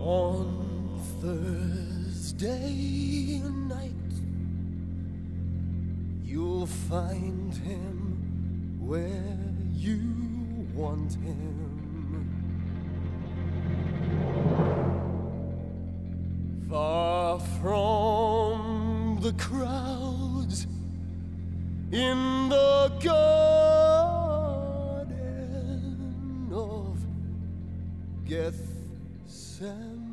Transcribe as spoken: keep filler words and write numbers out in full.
On Thursday night, you'll find him where you want him. Far from the crowds in the garden of Gethsemane.